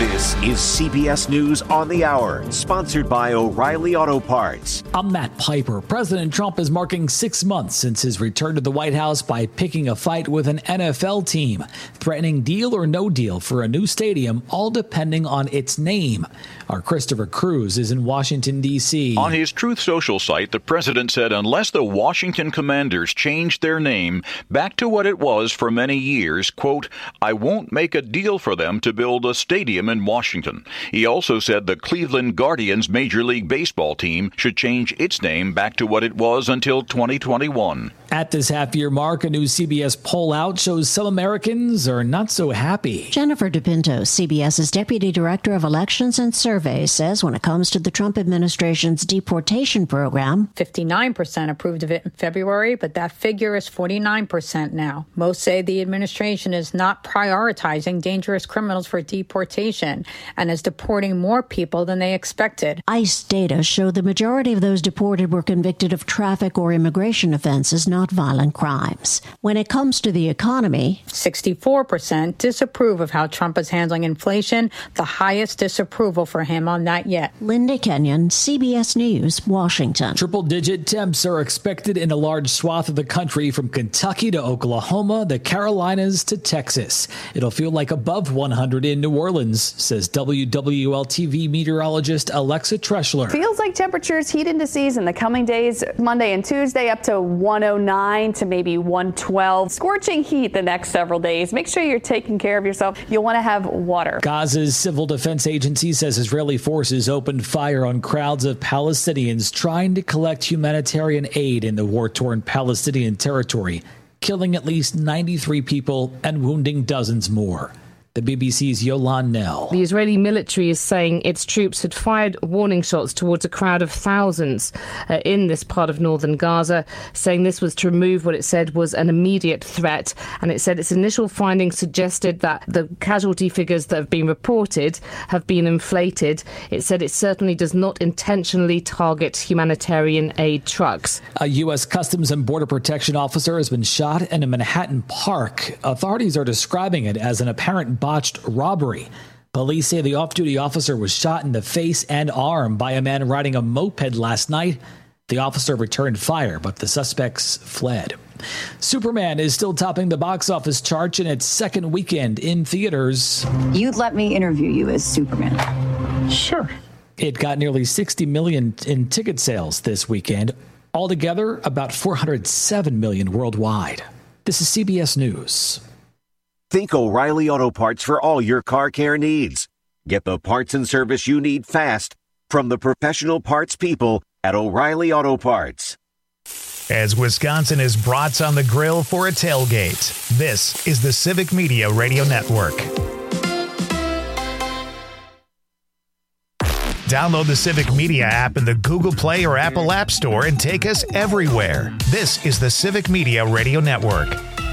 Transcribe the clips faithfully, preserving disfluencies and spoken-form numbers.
This is C B S News on the Hour, sponsored by O'Reilly Auto Parts. I'm Matt Piper. President Trump is marking six months since his return to the White House by picking a fight with an N F L team, threatening deal or no deal for a new stadium, all depending on its name. Our Christopher Cruz is in Washington, D C On his Truth Social site, the president said unless the Washington Commanders changed their name back to what it was for many years, quote, I won't make a deal for them to build a stadium in Washington. He also said the Cleveland Guardians Major League Baseball team should change its name back to what it was until twenty twenty-one. At this half-year mark, a new C B S poll out shows some Americans are not so happy. Jennifer DePinto, CBS's Deputy Director of Elections and Surveys, says when it comes to the Trump administration's deportation program, fifty-nine percent approved of it in February, but that figure is forty-nine percent now. Most say the administration is not prioritizing dangerous criminals for deportation and is deporting more people than they expected. ICE data show the majority of those deported were convicted of traffic or immigration offenses, not violent crimes. When it comes to the economy, sixty-four percent disapprove of how Trump is handling inflation, the highest disapproval for him on that yet. Linda Kenyon, C B S News, Washington. Triple-digit temps are expected in a large swath of the country from Kentucky to Oklahoma, the Carolinas to Texas. It'll feel like above one hundred in New Orleans, says W W L T V meteorologist Alexa Treschler. Feels like temperatures heat into season the coming days, Monday and Tuesday, up to one oh nine to maybe one twelve. Scorching heat the next several days. Make sure you're taking care of yourself. You'll want to have water. Gaza's civil defense agency says Israeli forces opened fire on crowds of Palestinians trying to collect humanitarian aid in the war-torn Palestinian territory, killing at least ninety-three people and wounding dozens more. The B B C's Yolan Nell. The Israeli military is saying its troops had fired warning shots towards a crowd of thousands uh, in this part of northern Gaza, saying this was to remove what it said was an immediate threat. And it said its initial findings suggested that the casualty figures that have been reported have been inflated. It said it certainly does not intentionally target humanitarian aid trucks. A U S Customs and Border Protection officer has been shot in a Manhattan park. Authorities are describing it as an apparent botched robbery. Police say the off-duty officer was shot in the face and arm by a man riding a moped last night. The officer returned fire, but the suspects fled. Superman is still topping the box office charts in its second weekend in theaters. You'd let me interview you as Superman? Sure. It got nearly sixty million in ticket sales this weekend. Altogether, about four hundred seven million worldwide. This is C B S News. Think O'Reilly Auto Parts for all your car care needs. Get the parts and service you need fast from the professional parts people at O'Reilly Auto Parts. As Wisconsin is brats on the grill for a tailgate, this is the Civic Media Radio Network. Download the Civic Media app in the Google Play or Apple App Store and take us everywhere. This is the Civic Media Radio Network.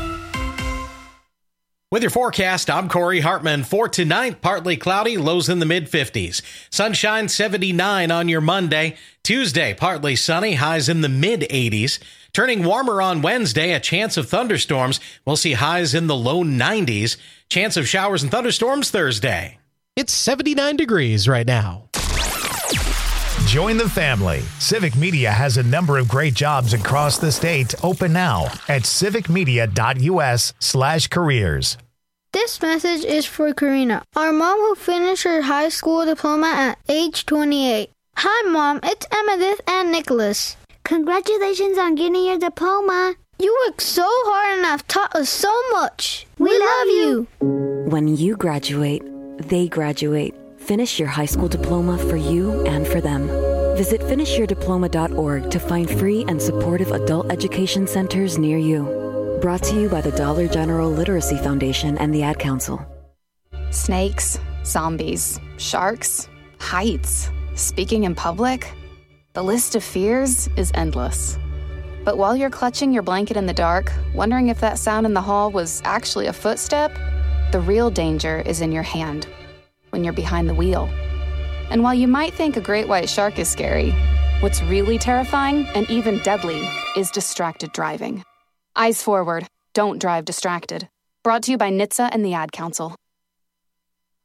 With your forecast, I'm Corey Hartman. For tonight, partly cloudy, lows in the mid-fifties. Sunshine seventy-nine on your Monday. Tuesday, partly sunny, highs in the mid-eighties. Turning warmer on Wednesday, a chance of thunderstorms. We'll see highs in the low nineties. Chance of showers and thunderstorms Thursday. It's seventy-nine degrees right now. Join the family. Civic Media has a number of great jobs across the state. Open now at civicmedia.us slash careers. This message is for Karina, our mom who finished her high school diploma at age twenty-eight. Hi, Mom. It's Emmettith and Nicholas. Congratulations on getting your diploma. You worked so hard and have taught us so much. We, we love you. When you graduate, they graduate. Finish your high school diploma for you and for them. Visit finish your diploma dot org to find free and supportive adult education centers near you. Brought to you by the Dollar General Literacy Foundation and the Ad Council. Snakes, zombies, sharks, heights, speaking in public. The list of fears is endless. But while you're clutching your blanket in the dark, wondering if that sound in the hall was actually a footstep, the real danger is in your hand, when you're behind the wheel. And while you might think a great white shark is scary, what's really terrifying and even deadly is distracted driving. Eyes forward, don't drive distracted. Brought to you by N H T S A and the Ad Council.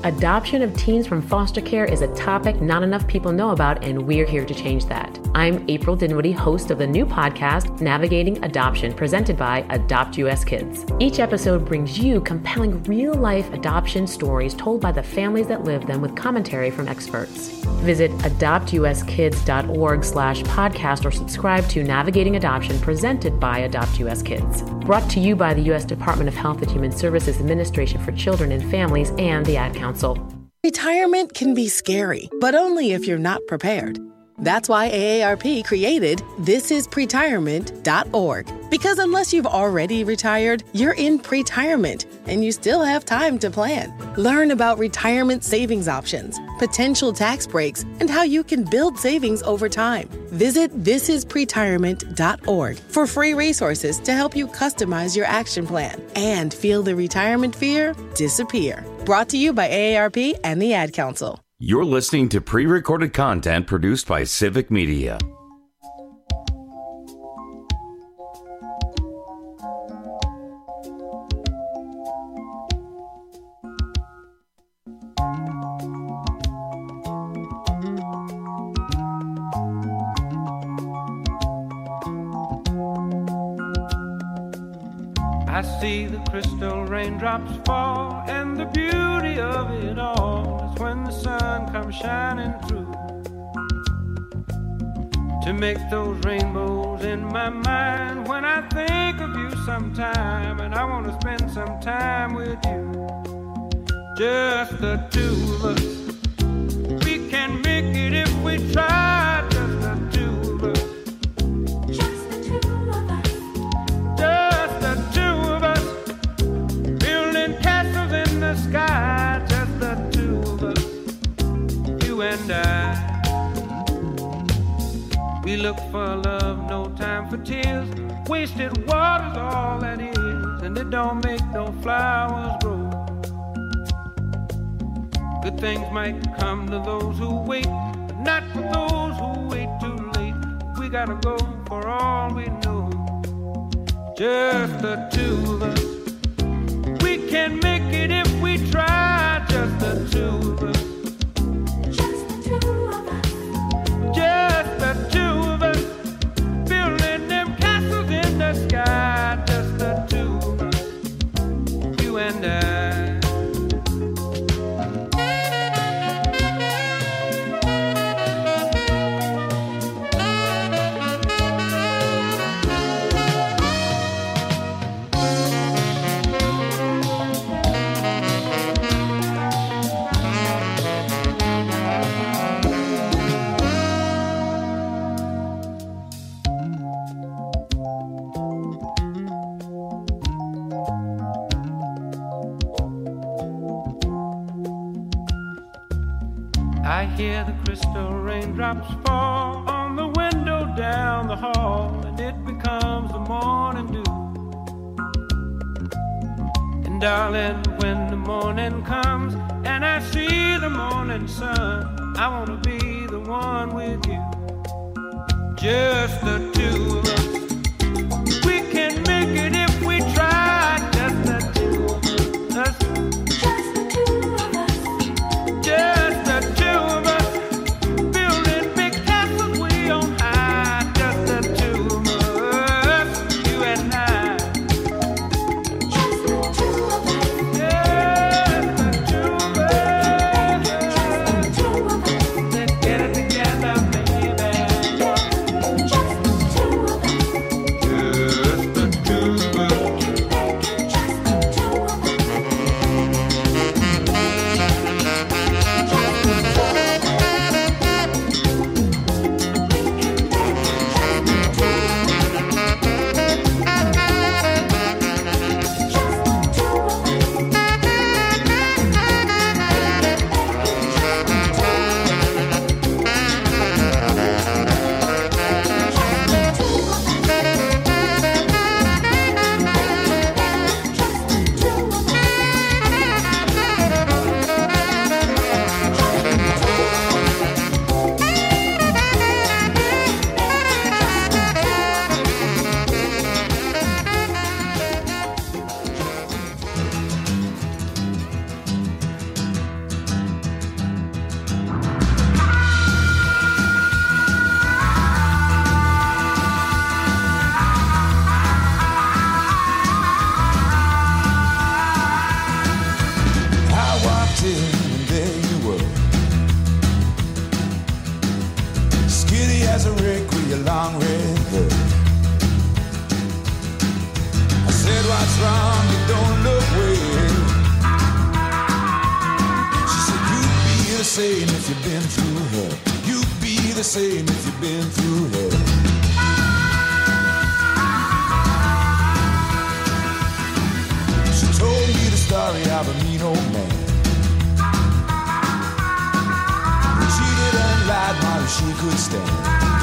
Adoption of teens from foster care is a topic not enough people know about, and we're here to change that. I'm April Dinwiddie, host of the new podcast, Navigating Adoption, presented by Adopt U S Kids. Each episode brings you compelling real-life adoption stories told by the families that live them with commentary from experts. Visit adoptuskids.org slash podcast or subscribe to Navigating Adoption, presented by Adopt U S Kids. Brought to you by the U S Department of Health and Human Services Administration for Children and Families and the Ad Council. Retirement can be scary, but only if you're not prepared. That's why A A R P created this is pretirement dot org. Because unless you've already retired, you're in pretirement, and you still have time to plan. Learn about retirement savings options, potential tax breaks, and how you can build savings over time. Visit this is pretirement dot org for free resources to help you customize your action plan and feel the retirement fear disappear. Brought to you by A A R P and the Ad Council. You're listening to pre-recorded content produced by Civic Media. I see the crystal raindrops fall, and the beauty of it all is when the sun comes shining through to make those rainbows in my mind. When I think of you sometime, and I want to spend some time with you, just the two of us. We can make it if we try, just the two of us. Just the two of us. Just the two of us. Building castles in the sky, just the two of us. You and I. We look for love, no time for tears. Wasted water's all that is, and it don't make no flowers grow. Good things might come to those who wait, but not for those who wait too late. We gotta go for all we know. Just the two of us. We can make it if we try. Just the two of us. Just the two of us. Just the two of us. Building them castles in the sky. Just the two of us. You and I. I hear the crystal raindrops fall on the window down the hall, and it becomes the morning dew. And darling, when the morning comes and I see the morning sun, I want to be the one with you. Just the two of us. We can make it if we try. Just the two of us. Just the two of us. Just the two of us. Building big castles way on high. Just the two of us. You and I. Just the two of us. Just the two of us. Just the two of us. Let's get it together, baby. Just the two of us. hell. You'd be the same if you've been through hell. She told me the story of a mean old man who cheated and lied more than she could stand.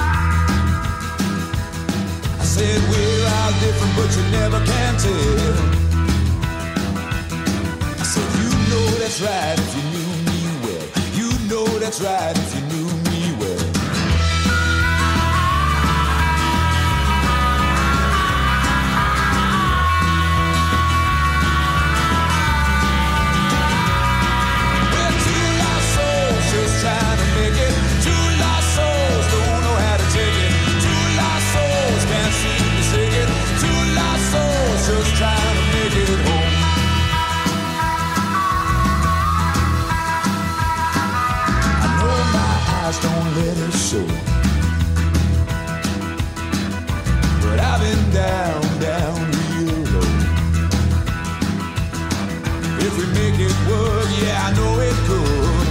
I said, we're all different, but you never can tell. I said, you know that's right if you knew me well. You know that's right if you knew me well. Well, two lost souls just trying to make it. Two lost souls don't know how to take it. Two lost souls can't seem to sing it. Two lost souls just trying to make it home. Don't let it show. But I've been down, down real low. If we make it work, yeah, I know it could.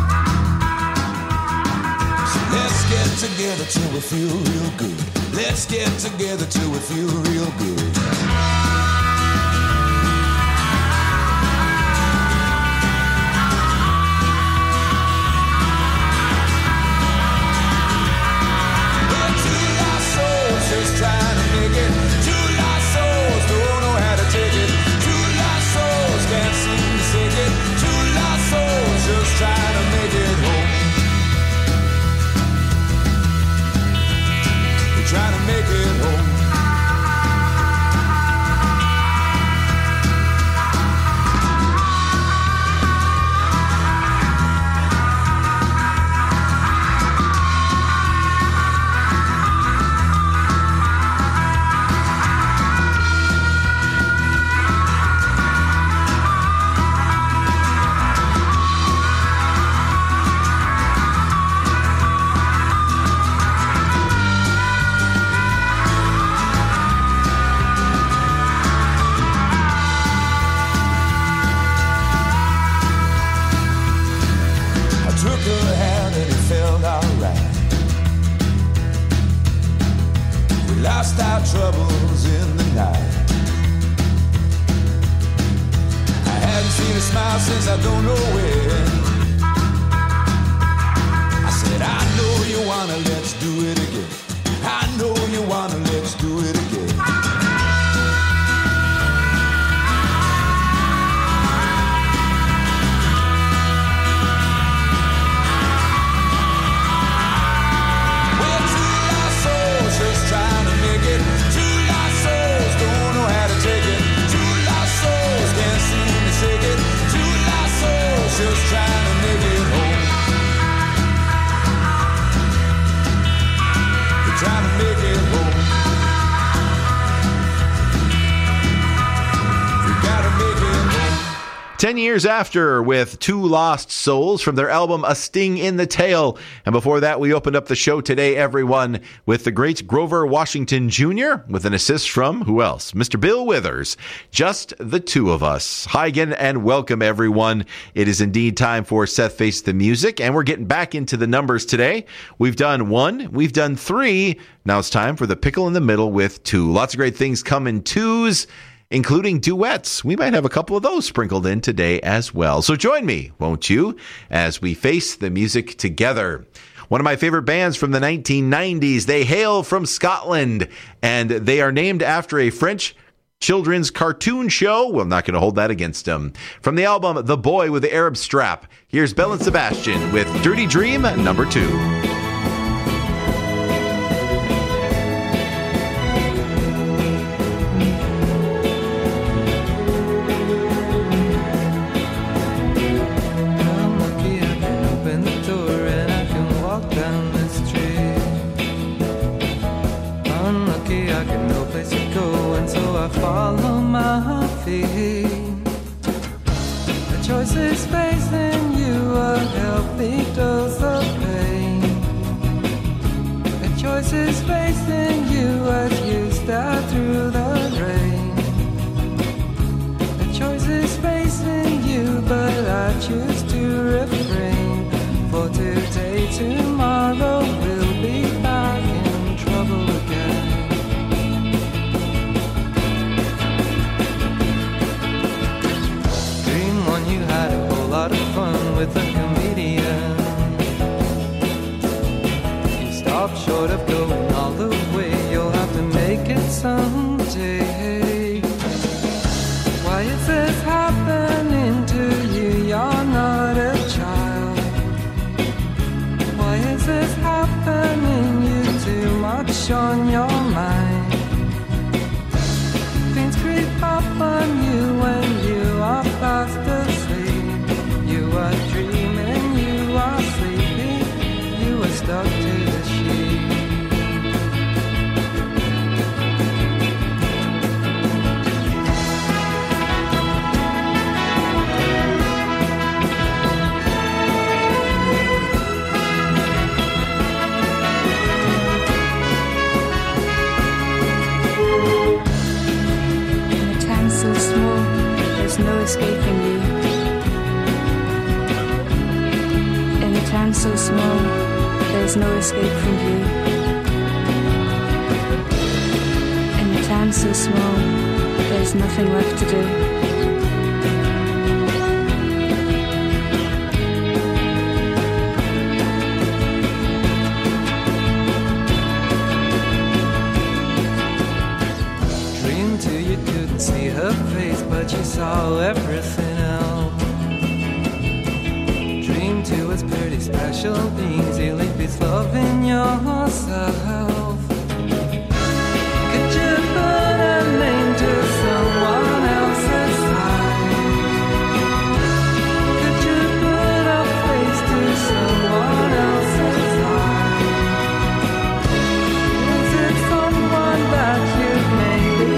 So let's get together till we feel real good. Let's get together till we feel real good. Just trying to make it. Two lost souls don't know how to take it. Two lost souls can't seem to take it. Two lost souls just trying to make it home. We're trying to make it home. Lost our troubles in the night. I hadn't seen a smile since I don't know when. I said, I know you wanna, let's do it again. I know you wanna, let's do it again. Just trying to make it home. We're trying to make it home. We gotta make it home. Ten years after, with Two Lost Souls from their album A Sting in the Tail. And before that, we opened up the show today, everyone, with the great Grover Washington Junior with an assist from, who else? Mister Bill Withers. Just the two of us. Hi again and welcome, everyone. It is indeed time for Seth Face the Music, and we're getting back into the numbers today. We've done one, we've done three. Now it's time for the pickle in the middle with two. Lots of great things come in twos, including duets. We might have a couple of those sprinkled in today as well. So join me, won't you, as we face the music together. One of my favorite bands from the nineteen nineties. They hail from Scotland, and they are named after a French children's cartoon show. Well, I'm not going to hold that against them. From the album The Boy with the Arab Strap, here's Belle and Sebastian with Dirty Dream number two. Follow my feet. The choice is facing you, a healthy dose of pain. The choice is facing you as you stare through the rain. The choice is facing you, but I choose to refrain. For today tomorrow we'll be back in trouble again. Dream on you had a whole lot of fun with a comedian. You stopped short of going all the way, you'll have to make it someday. Why is this happening to you? You're not a child. Why is this happening? You too much on your mind. Things creep up on you when you are fast asleep. You are dreaming, you are sleeping, you are stuck to the sheet. So small, there's no escaping you. In a town so small, there's no escape from you. In a town so small, there's nothing left to do. See her face, but you saw everything else. Dream to us pretty special beings, you leave peace loving yourself. Could you put a name to someone else's side? Could you put a face to someone else's eye? Is it someone that you maybe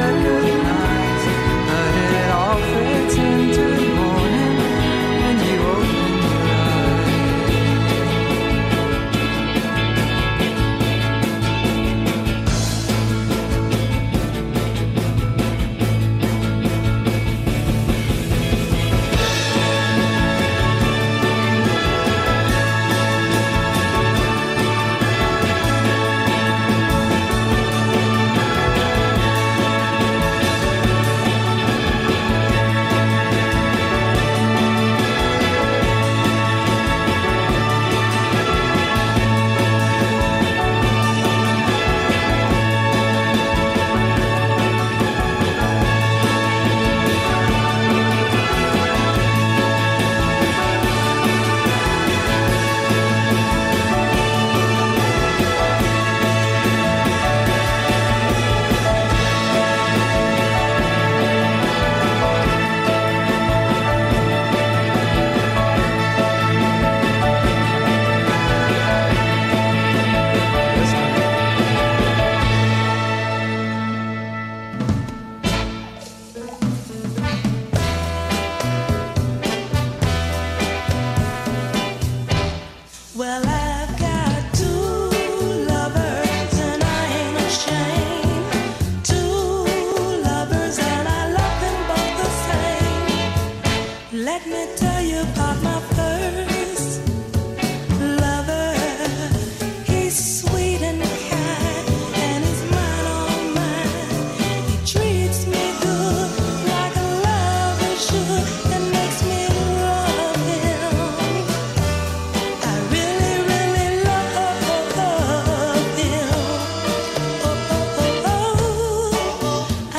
recognize? But it all fits into the morning when you open your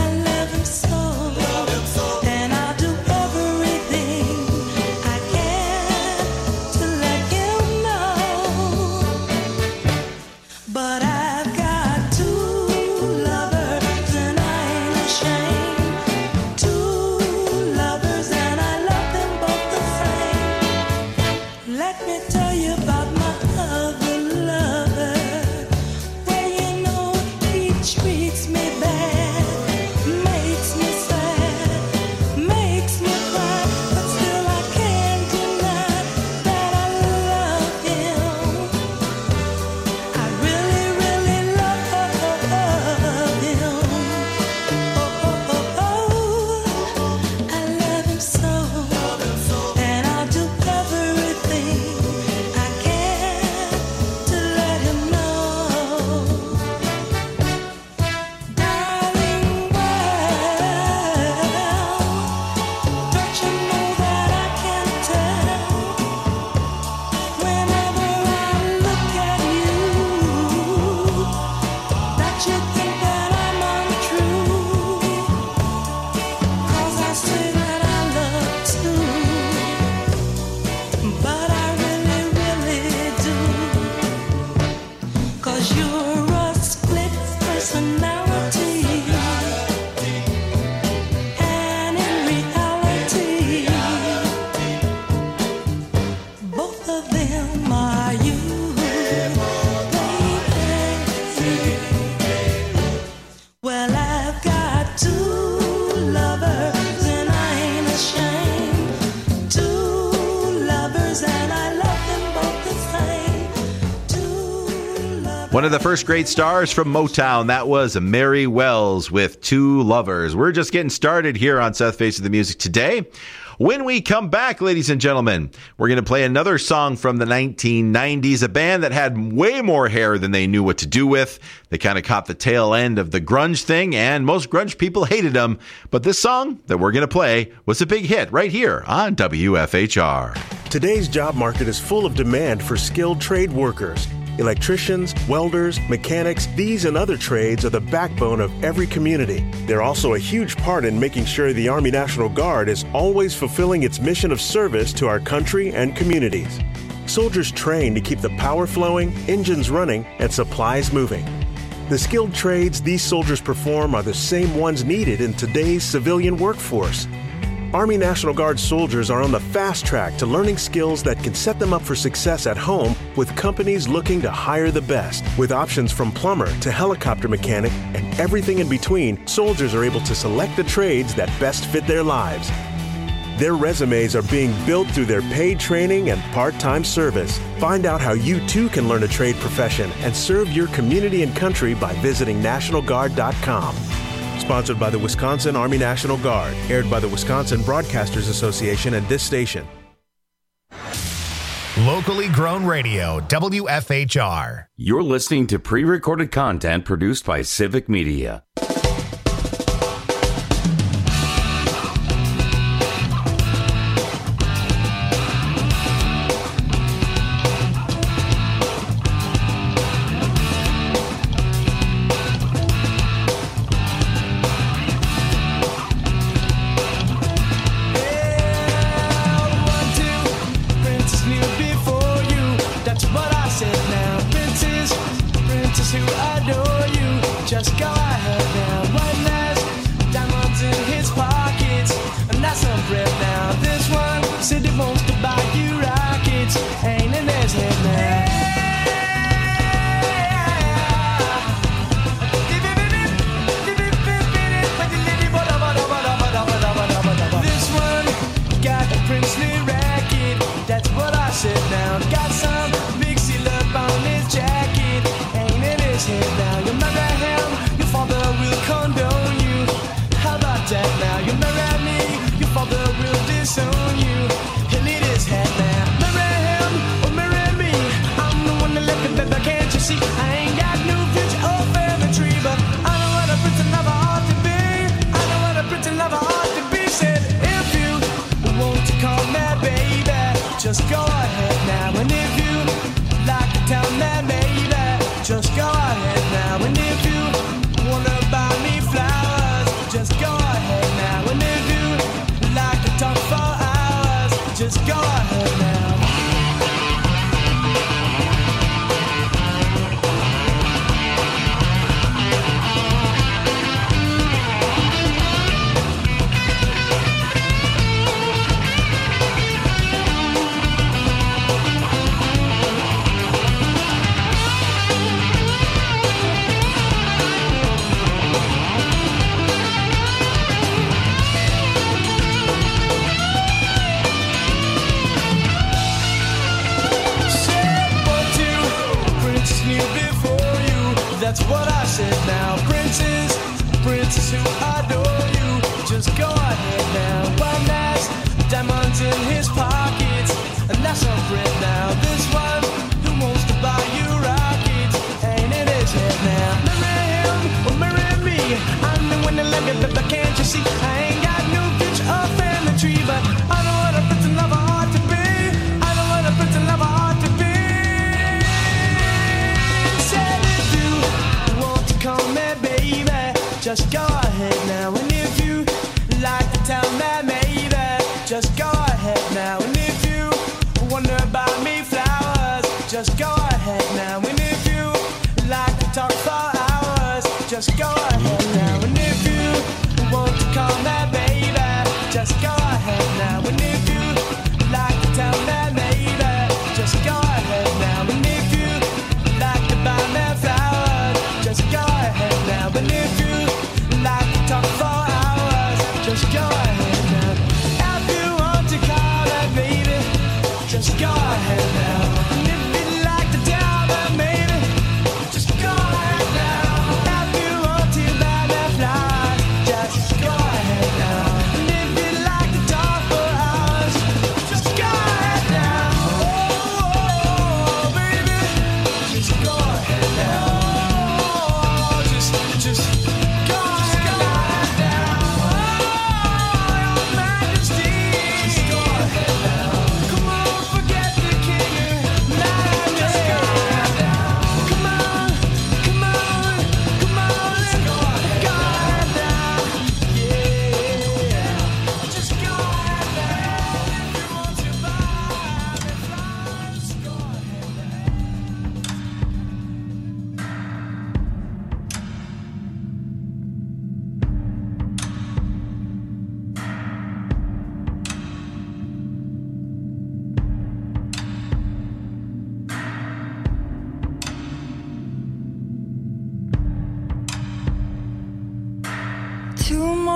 Love him so, and I'll do everything I can. One of the first great stars from Motown, that was Mary Wells with Two Lovers. We're just getting started here on South Face of the Music today. When we come back, ladies and gentlemen, we're going to play another song from the nineteen nineties, a band that had way more hair than they knew what to do with. They kind of caught the tail end of the grunge thing, and most grunge people hated them. But this song that we're going to play was a big hit right here on W F H R. Today's job market is full of demand for skilled trade workers. Electricians, welders, mechanics, these and other trades are the backbone of every community. They're also a huge part in making sure the Army National Guard is always fulfilling its mission of service to our country and communities. Soldiers train to keep the power flowing, engines running, and supplies moving. The skilled trades these soldiers perform are the same ones needed in today's civilian workforce. Army National Guard soldiers are on the fast track to learning skills that can set them up for success at home with companies looking to hire the best. With options from plumber to helicopter mechanic and everything in between, soldiers are able to select the trades that best fit their lives. Their resumes are being built through their paid training and part-time service. Find out how you too can learn a trade profession and serve your community and country by visiting National Guard dot com. Sponsored by the Wisconsin Army National Guard. Aired by the Wisconsin Broadcasters Association and this station. Locally grown radio, W F H R. You're listening to pre-recorded content produced by Civic Media. Just go ahead now, and if you like to tell me, maybe just go ahead now, and if you wonder about me flowers, just go ahead now, and if you like to talk for hours, just go ahead now, and if you want to call me baby, just go ahead now, and if you like to tell me, maybe just go ahead now, and if you like to buy me flowers, just go ahead now, and if you like to talk for hours, just go ahead now. If you want to call that baby, just go ahead now. And if you'd like to tell that maybe, just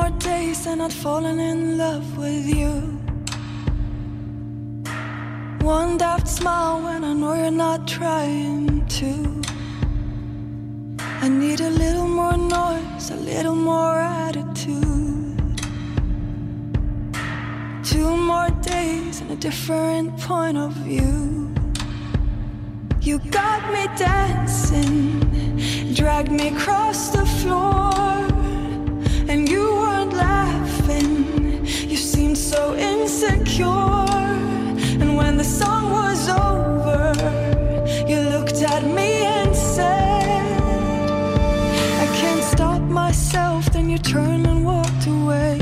more days and I'd fallen in love with you. One daft smile when I know you're not trying to. I need a little more noise, a little more attitude. Two more days and a different point of view. You got me dancing, dragged me across the floor, and you weren't laughing, you seemed so insecure. And when the song was over, you looked at me and said, I can't stop myself, then you turned and walked away.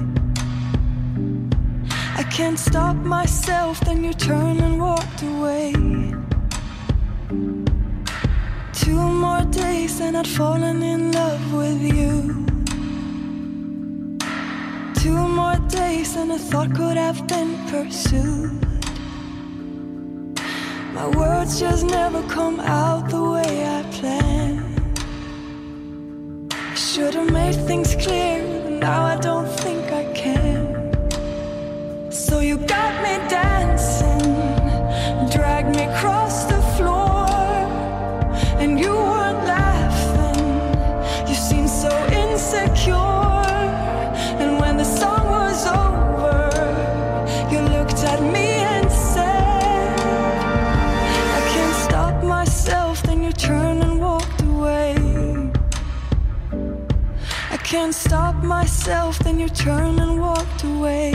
I can't stop myself, then you turned and walked away. Two more days and I'd fallen in love with you. Two more days and a thought could have been pursued. My words just never come out the way I planned. I should have made things clear, but now I don't think I can. So you got me dancing, dragged me across the floor, and you weren't laughing, you seemed so insecure. And when the song was over, you looked at me and said, I can't stop myself, then you turned and walked away. I can't stop myself, then you turned and walked away.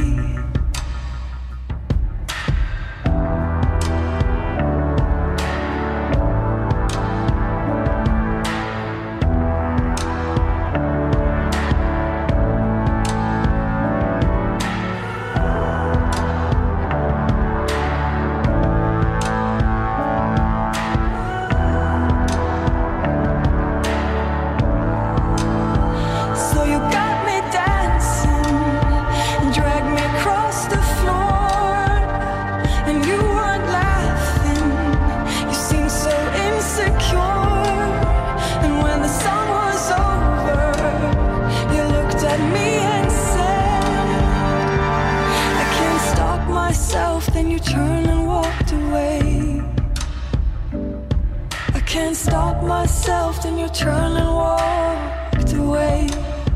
Then you turned and walked away. I can't stop myself, then you turned and walked away.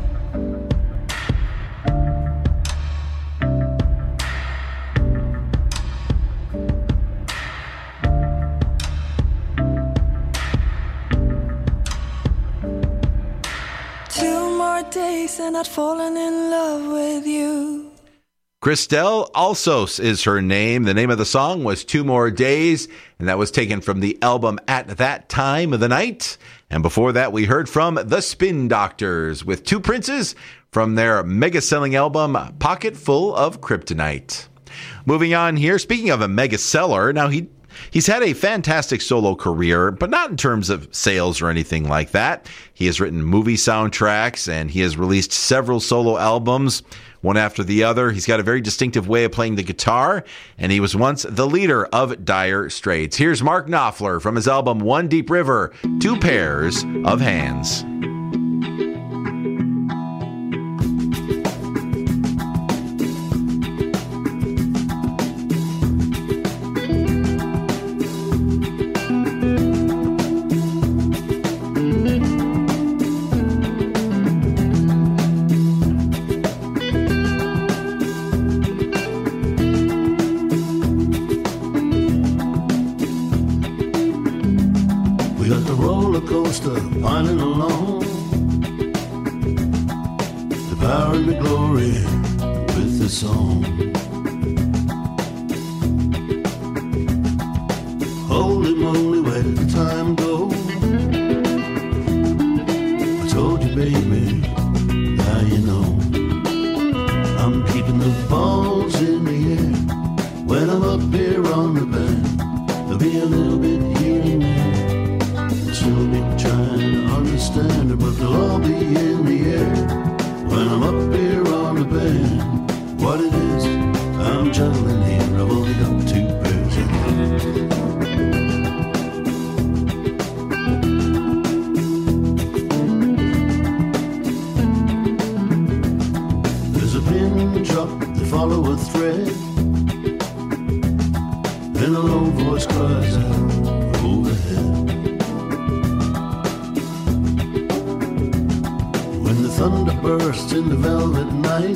Two more days and I'd fallen in love with you. Christelle Alsos is her name. The name of the song was Two More Days, and that was taken from the album At That Time of the Night. And before that, we heard from the Spin Doctors with Two Princes from their mega-selling album Pocket Full of Kryptonite. Moving on here, speaking of a mega-seller, now he He's had a fantastic solo career, but not in terms of sales or anything like that. He has written movie soundtracks, and he has released several solo albums, one after the other. He's got a very distinctive way of playing the guitar, and he was once the leader of Dire Straits. Here's Mark Knopfler from his album One Deep River, Two Pairs of Hands. Winding along, devouring the glory with the song. Holy moly, where did the time go? I told you, baby, now you know. I'm keeping the balls in the air when I'm up here on the band. There'll be a little bit here and there. Still be trying to understand it, but they'll all be in the air when I'm up here on the band. What it is, I'm juggling here. I've only got two pairs of hands. Then a low voice cries out overhead. When the thunder bursts in the velvet night,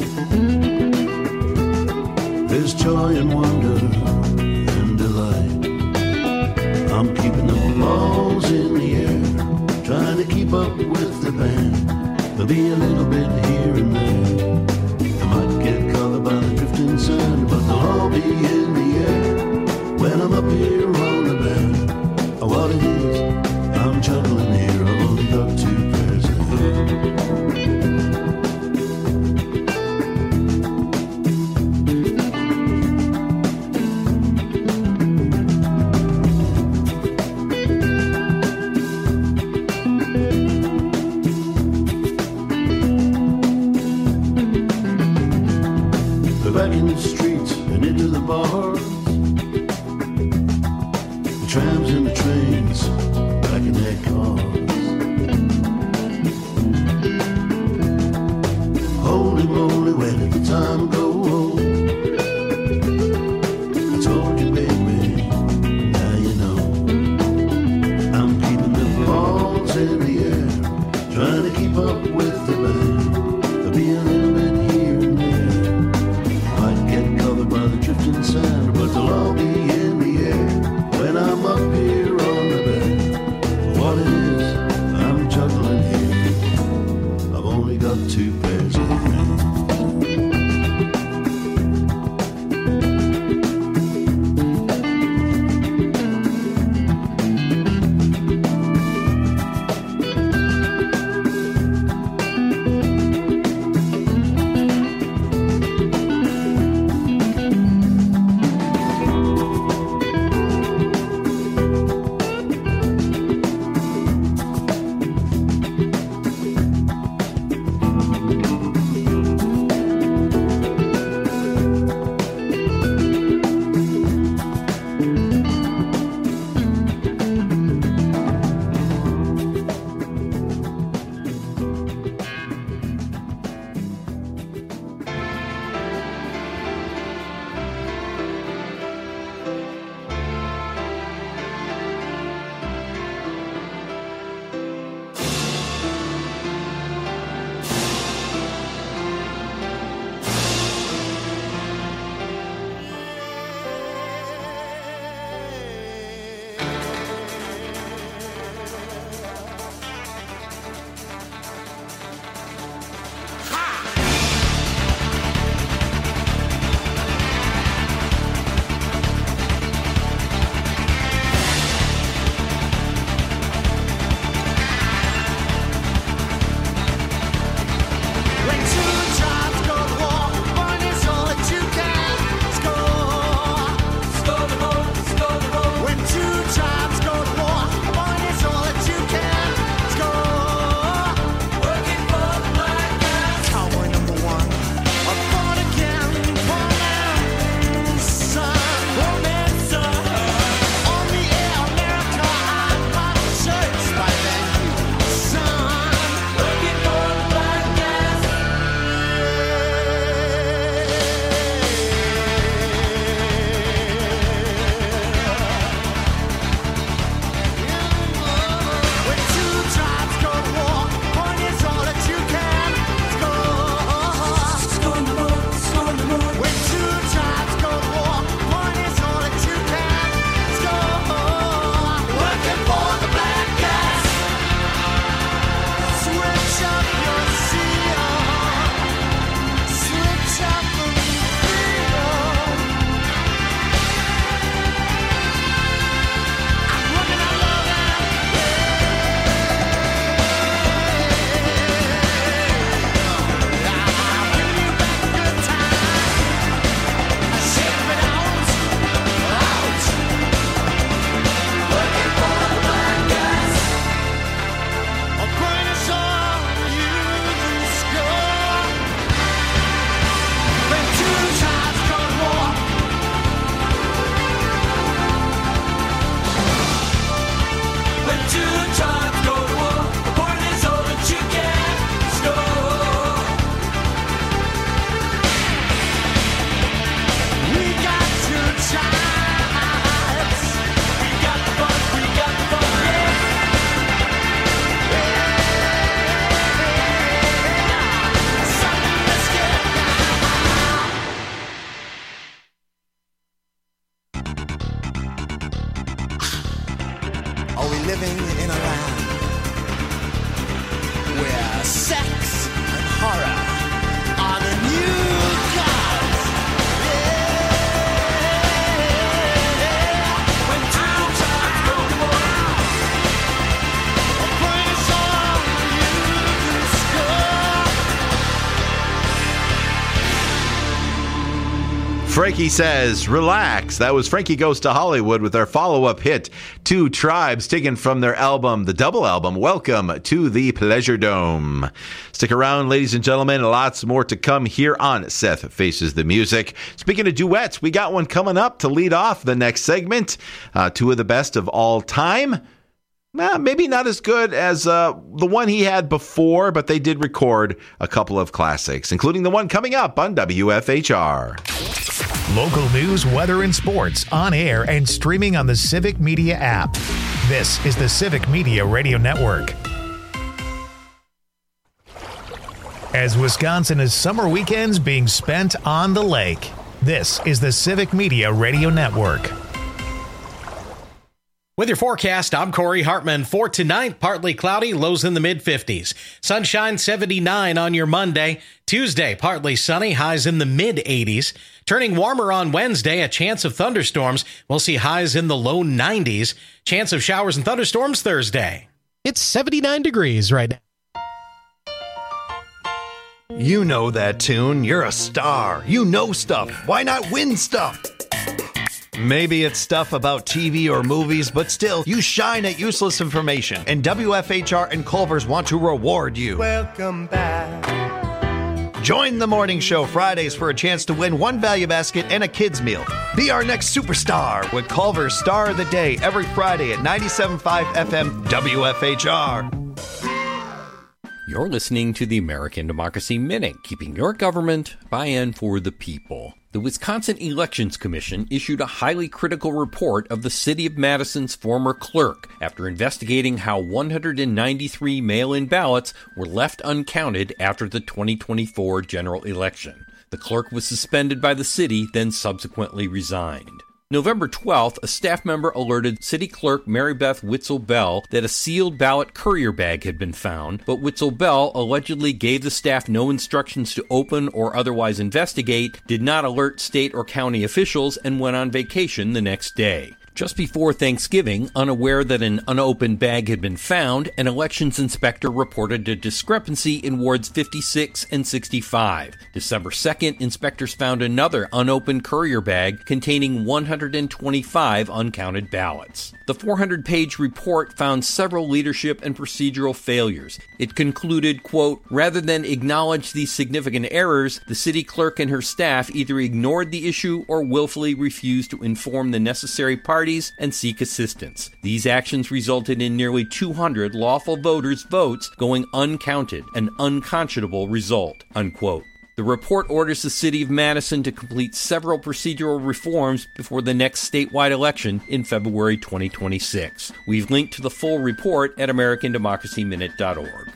there's joy and wonder and delight. I'm keeping the balls in the air, trying to keep up with the band. There'll be a little bit here and there. I might get caught by the drifting sand, but they'll all be in the air when I'm up here on the band. Oh, what it is, I'm juggling here. I've only got two pairs of hands. Back in the streets and into the bars, living in a land where sex and horror are the new gods. Yeah. When two times no more, a place on you to score. Frankie says, relax. That was Frankie Goes to Hollywood with their follow-up hit, Two Tribes, taken from their album, the double album, Welcome to the Pleasure Dome. Stick around, ladies and gentlemen. Lots more to come here on Seth Faces the Music. Speaking of duets, we got one coming up to lead off the next segment. Uh, two of the best of all time. Nah, maybe not as good as uh, the one he had before, but they did record a couple of classics, including the one coming up on W F H R. Local news, weather, and sports on air and streaming on the Civic Media app. This is the Civic Media Radio Network. As Wisconsin is summer weekends being spent on the lake, this is the Civic Media Radio Network. With your forecast, I'm Corey Hartman. For tonight, partly cloudy, lows in the mid fifties. Sunshine seventy-nine on your Monday. Tuesday, partly sunny, highs in the mid eighties. Turning warmer on Wednesday, a chance of thunderstorms. We'll see highs in the low nineties. Chance of showers and thunderstorms Thursday. It's seventy-nine degrees right now. You know that tune. You're a star. You know stuff. Why not win stuff? Maybe it's stuff about T V or movies, but still, you shine at useless information, and W F H R and Culver's want to reward you. Welcome back. Join the morning show Fridays for a chance to win one value basket and a kids meal. Be our next superstar with Culver's Star of the Day every Friday at ninety-seven point five F M W F H R. You're listening to the American Democracy Minute, keeping your government by and for the people. The Wisconsin Elections Commission issued a highly critical report of the City of Madison's former clerk after investigating how one hundred ninety-three mail-in ballots were left uncounted after the twenty twenty-four general election. The clerk was suspended by the city, then subsequently resigned. November twelfth, a staff member alerted City Clerk Mary Beth Witzel Bell that a sealed ballot courier bag had been found, but Witzel Bell allegedly gave the staff no instructions to open or otherwise investigate, did not alert state or county officials, and went on vacation the next day. Just before Thanksgiving, unaware that an unopened bag had been found, an elections inspector reported a discrepancy in wards fifty-six and sixty-five. December second, inspectors found another unopened courier bag containing one hundred twenty-five uncounted ballots. The four hundred page report found several leadership and procedural failures. It concluded, quote, rather than acknowledge these significant errors, the city clerk and her staff either ignored the issue or willfully refused to inform the necessary parties and seek assistance. These actions resulted in nearly two hundred lawful voters' votes going uncounted, an unconscionable result, unquote. The report orders the City of Madison to complete several procedural reforms before the next statewide election in February twenty twenty-six. We've linked to the full report at american democracy minute dot org.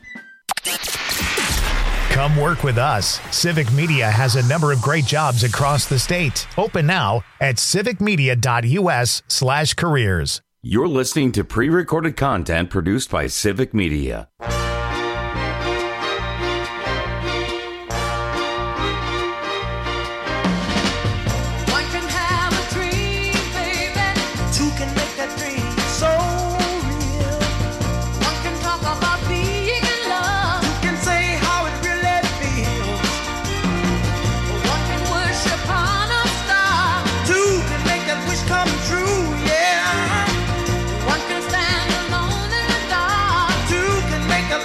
Come work with us. Civic Media has a number of great jobs across the state. Open now at civicmedia.us slash careers. You're listening to pre-recorded content produced by Civic Media. Make a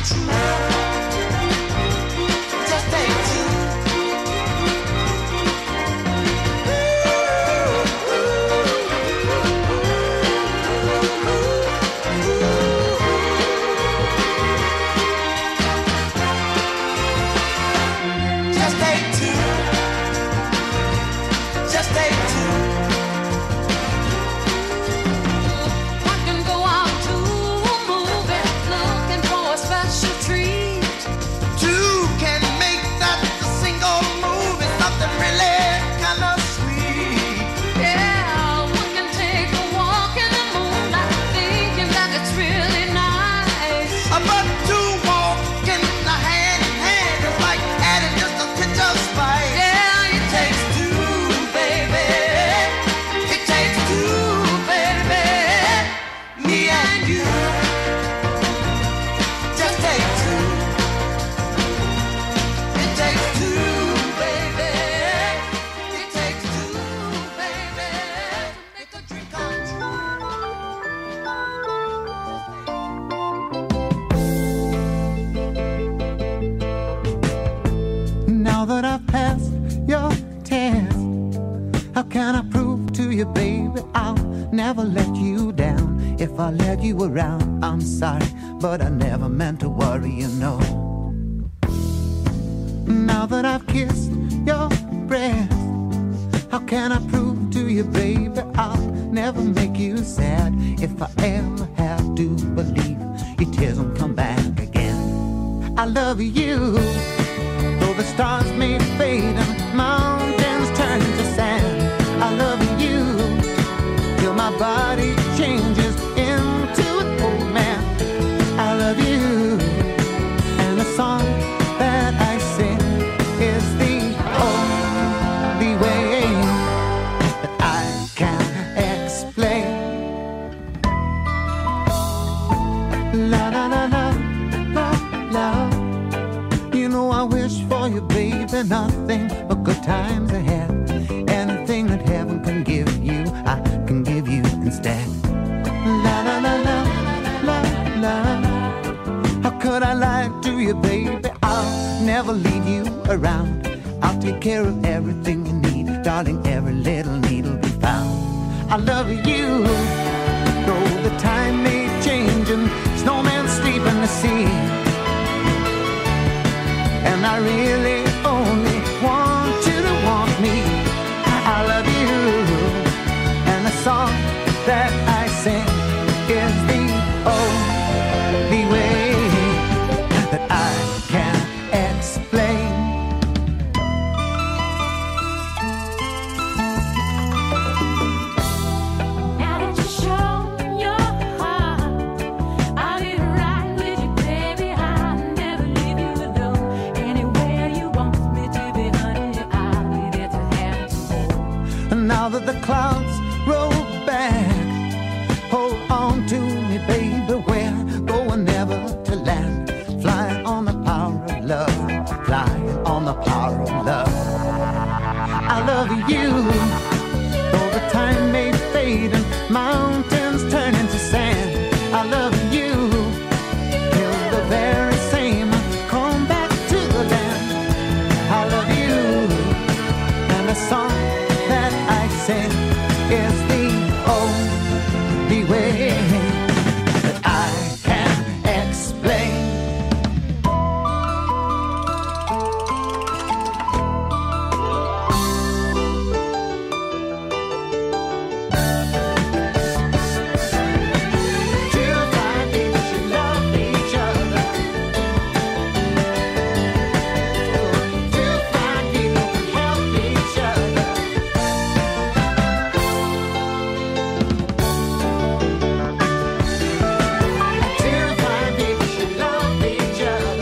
Around, I'm sorry, but I never meant to worry, you know. Now that I've kissed your breast, how can I prove to you, baby, I'll never make you sad. If I ever have to believe your tears won't come back again. I love you, though the stars may fade and mountains turn to sand. I love you, till my body changes into an old man. I love you, and the song that I sing is the only way that I can explain. La la la la la la. You know I wish for you, baby, nothing but good times ahead. Anything that heaven can give you, I can give you instead. La la la la la la. How could I lie to you, baby? I'll never leave you around. I'll take care of everything you need, darling. Every little need will be found. I love you, though the time may change and snowmen sleep in the sea. And I really only want you to want me. I love you, and the song that I sing is the only way that I can explain. Now that you've shown your heart, I'll be right with you, baby. I'll never leave you alone. Anywhere you want me to be, honey, I'll be there to have you. And now that the clouds roll back, hold on to me, baby. We're going never to land. Flying on the power of love. Flying on the power of love. I love you, though the time may fade and mountains turn into sand. I love you, till the very same come back to the land. I love you, and the song that I sing is the only way that I can explain. Till find people should love each other. Till find people can help each other. Till find people should love each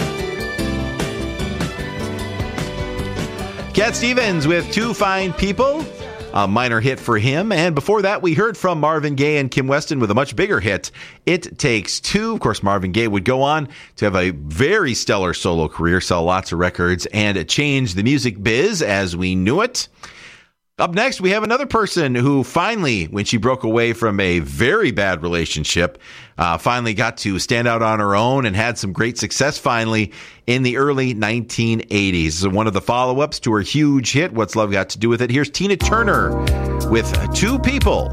other. Cat Stevens with Two Fine People, a minor hit for him. And before that, we heard from Marvin Gaye and Kim Weston with a much bigger hit, It Takes Two. Of course, Marvin Gaye would go on to have a very stellar solo career, sell lots of records, and change the music biz as we knew it. Up next, we have another person who finally, when she broke away from a very bad relationship, uh, finally got to stand out on her own and had some great success finally in the early nineteen eighties. So one of the follow-ups to her huge hit, What's Love Got to Do With It? Here's Tina Turner with Two People.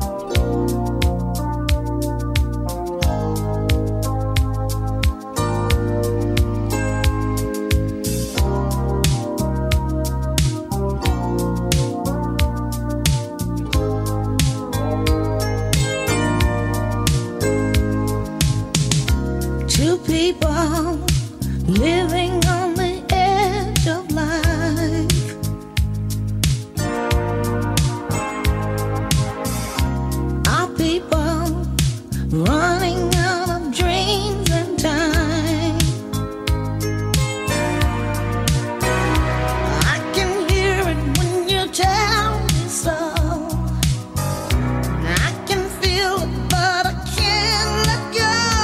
Living on the edge of life, our people running out of dreams and time. I can hear it when you tell me so. I can feel it, but I can't let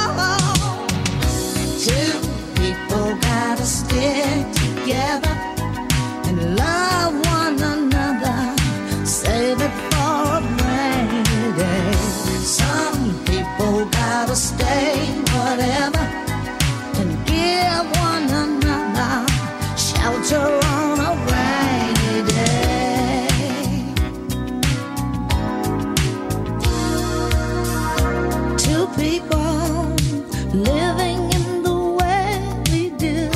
go. Two people gotta stick together and love one another. Save it for a rainy day. Some people gotta stay whatever and give one another shelter on a rainy day. Two people living in the way we do.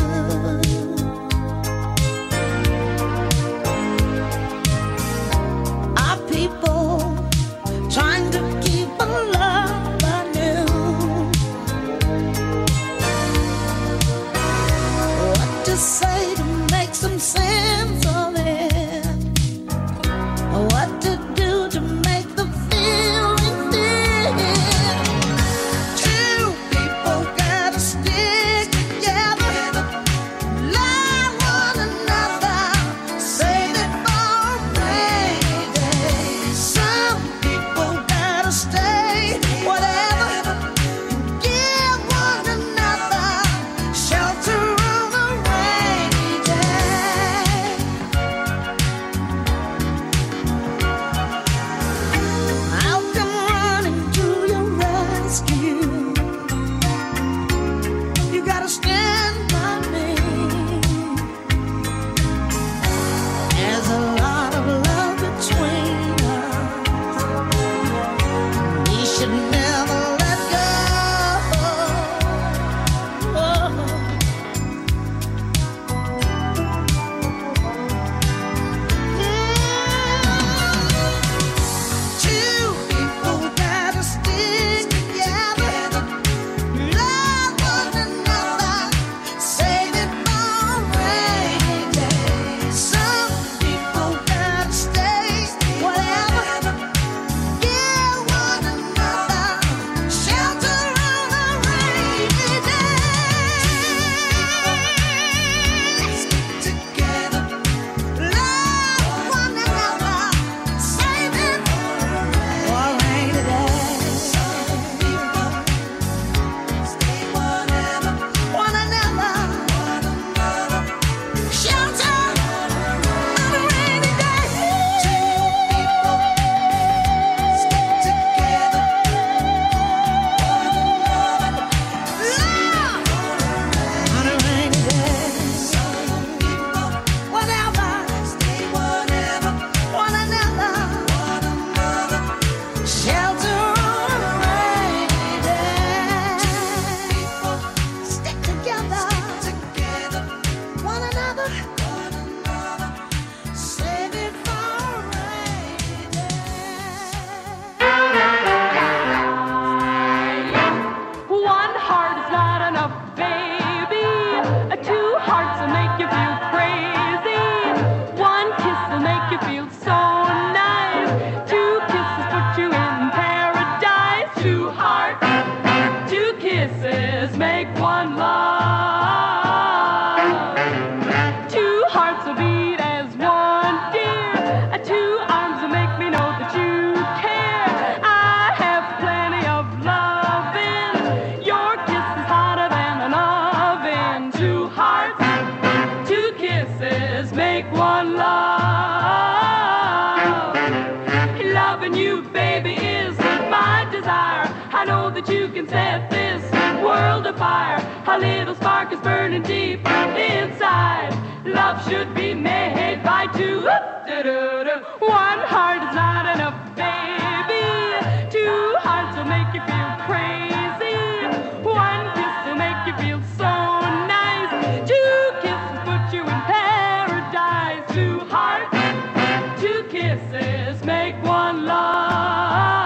Our people trying to keep a love anew. set this world afire. A little spark is burning deep inside. Love should be made by two. One heart is not enough, baby. Two hearts will make you feel crazy. One kiss will make you feel so nice. Two kisses put you in paradise. Two hearts, two kisses make one love.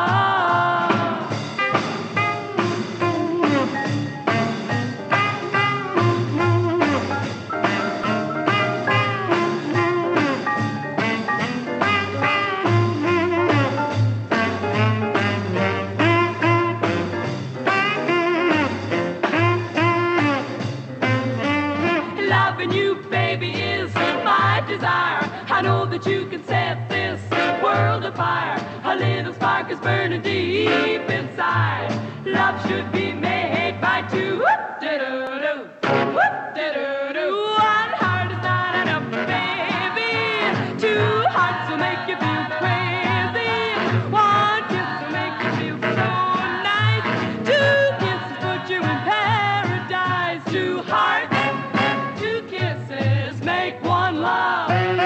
Desire. I know that you can set this world afire. A little spark is burning deep inside. Love should be made by two. Whoop-de-doo-doo. Whoop-de-doo-doo. One heart is not enough, baby. Two hearts will make you feel crazy. One kiss will make you feel so nice. Two kisses put you in paradise. Two hearts, two kisses make one love.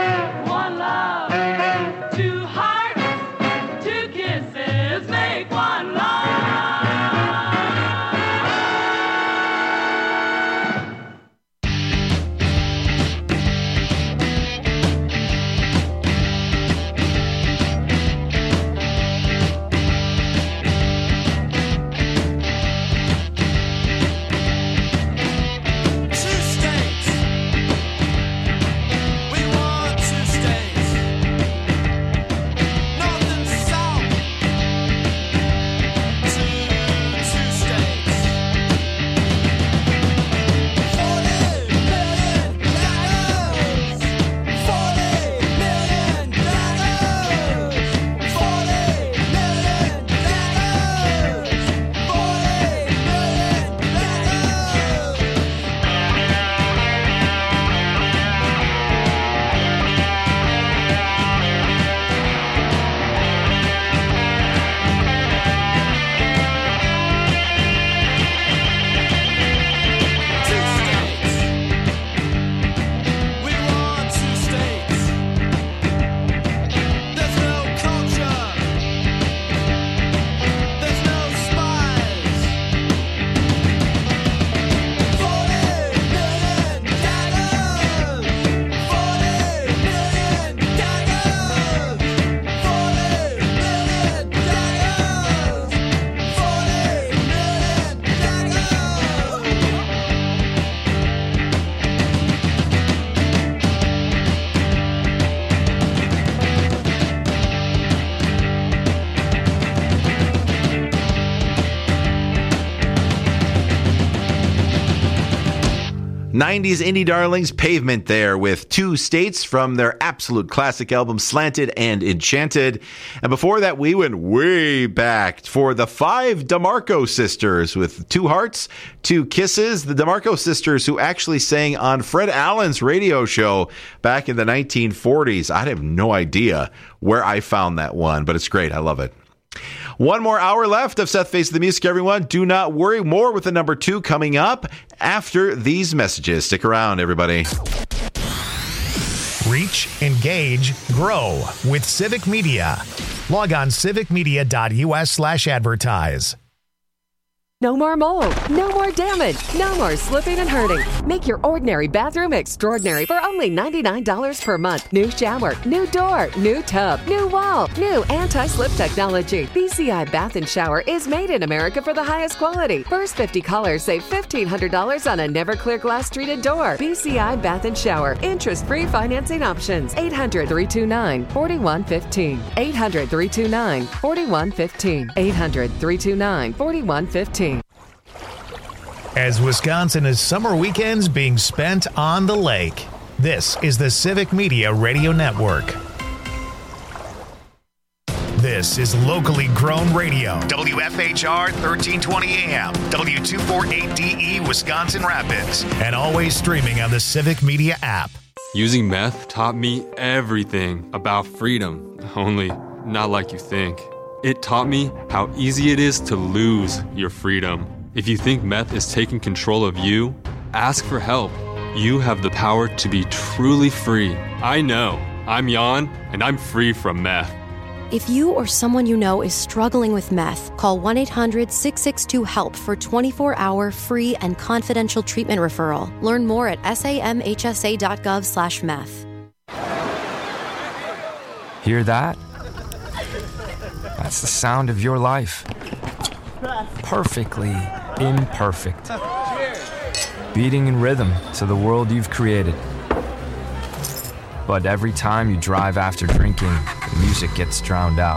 nineties indie darlings Pavement there with Two States from their absolute classic album Slanted and Enchanted. And before that, we went way back for the Five DeMarco Sisters with Two Hearts, Two Kisses. The DeMarco Sisters who actually sang on Fred Allen's radio show back in the nineteen forties. I have no idea where I found that one, but it's great. I love it. One more hour left of Seth Face the Music, everyone. Do not worry. More with the number two coming up after these messages. Stick around, everybody. Reach, engage, grow with Civic Media. Log on civicmedia.us slash advertise. No more mold, no more damage, no more slipping and hurting. Make your ordinary bathroom extraordinary for only ninety-nine dollars per month. New shower, new door, new tub, new wall, new anti-slip technology. B C I Bath and Shower is made in America for the highest quality. First fifty callers save fifteen hundred dollars on a never clear glass treated door. B C I Bath and Shower. Interest-free financing options. eight hundred, three two nine, four one one five. eight hundred, three two nine, four one one five. eight hundred, three two nine, four one one five. As Wisconsin is summer weekends being spent on the lake, this is the Civic Media Radio Network. This is locally grown radio. W F H R thirteen twenty A M, W two forty-eight D E, Wisconsin Rapids, and always streaming on the Civic Media app. Using meth taught me everything about freedom, only not like you think. It taught me how easy it is to lose your freedom. If you think meth is taking control of you, ask for help. You have the power to be truly free. I know. I'm Jan, and I'm free from meth. If you or someone you know is struggling with meth, call one eight hundred six six two HELP for twenty-four hour free and confidential treatment referral. Learn more at samhsa.gov slash meth. Hear that? That's the sound of your life. Perfectly imperfect. Beating in rhythm to the world you've created. But every time you drive after drinking, the music gets drowned out.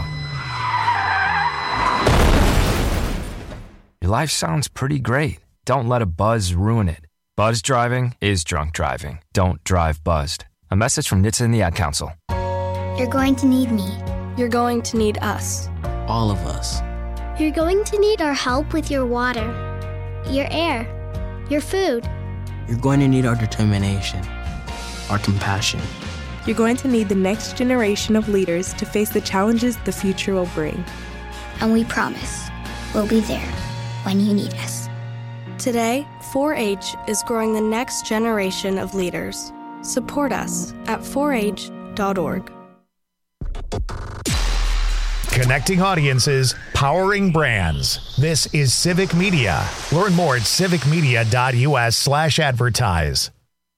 Your life sounds pretty great. Don't let a buzz ruin it. Buzz driving is drunk driving. Don't drive buzzed. A message from N H T S A and the Ad Council. You're going to need me. You're going to need us. All of us. You're going to need our help with your water, your air, your food. You're going to need our determination, our compassion. You're going to need the next generation of leaders to face the challenges the future will bring. And we promise we'll be there when you need us. Today, four H is growing the next generation of leaders. Support us at four H dot org. Connecting audiences, powering brands. This is Civic Media. Learn more at civicmedia.us slash advertise.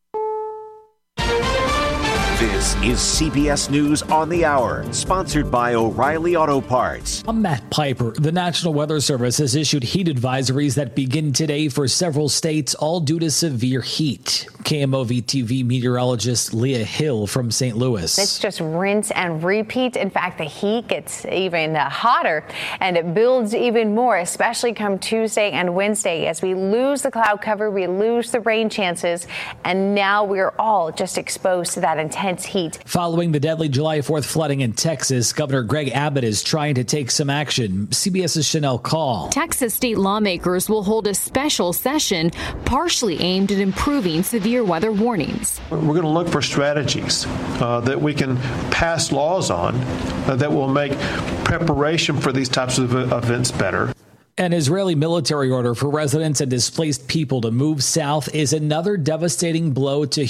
This is C B S News on the Hour, sponsored by O'Reilly Auto Parts. I'm Matt Piper. The National Weather Service has issued heat advisories that begin today for several states, all due to severe heat. K M O V T V meteorologist Leah Hill from Saint Louis. It's just rinse and repeat. In fact, the heat gets even uh, hotter and it builds even more, especially come Tuesday and Wednesday. As we lose the cloud cover, we lose the rain chances, and now we're all just exposed to that intense heat. Following the deadly July fourth flooding in Texas, Governor Greg Abbott is trying to take some action. CBS's Chanel Call. Texas state lawmakers will hold a special session partially aimed at improving severe weather warnings. We're going to look for strategies uh, that we can pass laws on uh, that will make preparation for these types of events better. An Israeli military order for residents and displaced people to move south is another devastating blow to